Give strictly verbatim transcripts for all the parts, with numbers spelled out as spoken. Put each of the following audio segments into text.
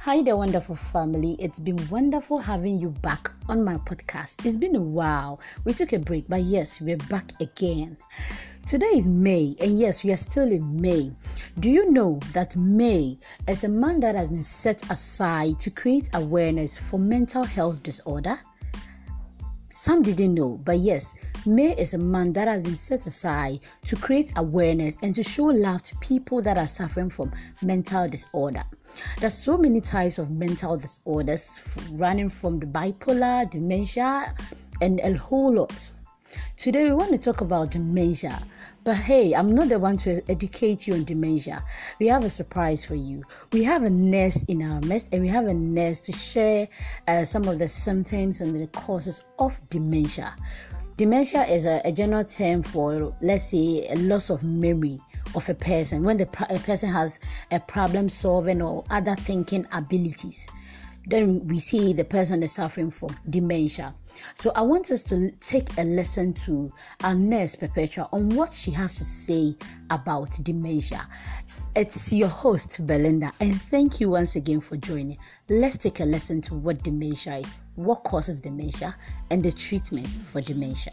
Hi there, wonderful family. It's been wonderful having you back on my podcast. It's been a while. We took a break, but yes, we're back again. Today is May, and yes, we are still in May. Do you know that May is a month that has been set aside to create awareness for mental health disorder? Some didn't know, but yes, May is a month that has been set aside to create awareness and to show love to people that are suffering from mental disorder. There's so many types of mental disorders, running from the bipolar, dementia, and a whole lot. Today we want to talk about dementia, but hey, I'm not the one to educate you on dementia. We have a surprise for you. We have a nurse in our midst, and we have a nurse to share uh, some of the symptoms and the causes of dementia. Dementia is a, a general term for, let's say, a loss of memory of a person when the a person has a problem solving or other thinking abilities. Then we see the person is suffering from dementia. So I want us to take a listen to our nurse Perpetua on what she has to say about dementia. It's your host Belinda, and thank you once again for joining. Let's take a listen to what dementia is, what causes dementia, and the treatment for dementia.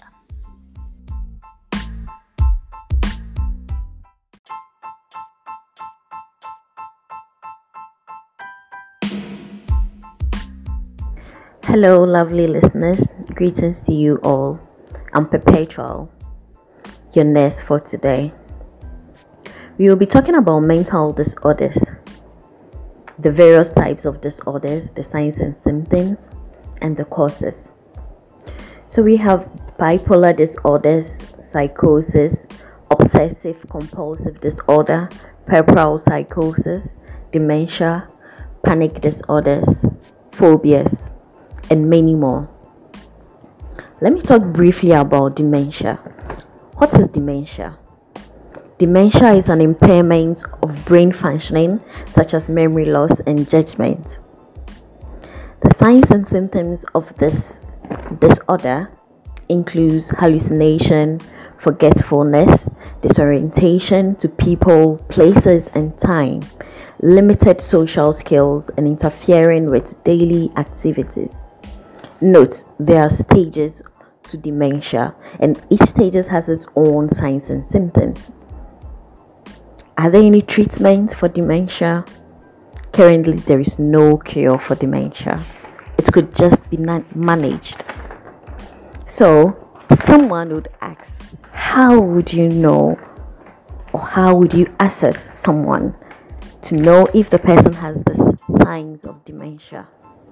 Hello, lovely listeners. Greetings to you all. I'm Perpetual, your nurse for today. We will be talking about mental disorders, the various types of disorders, the signs and symptoms, and the causes. So we have bipolar disorders, psychosis, obsessive compulsive disorder, puerperal psychosis, dementia, panic disorders, phobias, and many more. Let me talk briefly about dementia. What is dementia? Dementia is an impairment of brain functioning such as memory loss and judgment. The signs and symptoms of this disorder includes hallucination, forgetfulness, disorientation to people, places, and time, limited social skills, and interfering with daily activities. Note, there are stages to dementia, and each stage has its own signs and symptoms. Are there any treatments for dementia? Currently, there is no cure for dementia. It could just be managed. So, someone would ask, how would you know, or how would you assess someone to know if the person has the signs of dementia?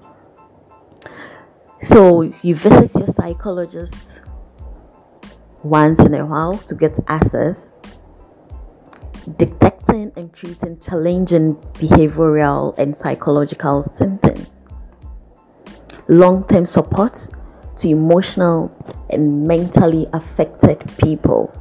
So you visit your psychologist once in a while to get access, detecting and treating challenging behavioral and psychological symptoms, long-term support to emotional and mentally affected people.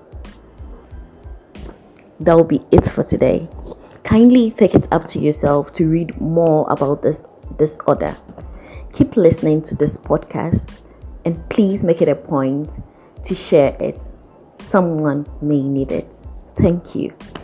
That will be it for today. Kindly take it up to yourself to read more about this disorder. Keep listening to this podcast, and please make it a point to share it. Someone may need it. Thank you.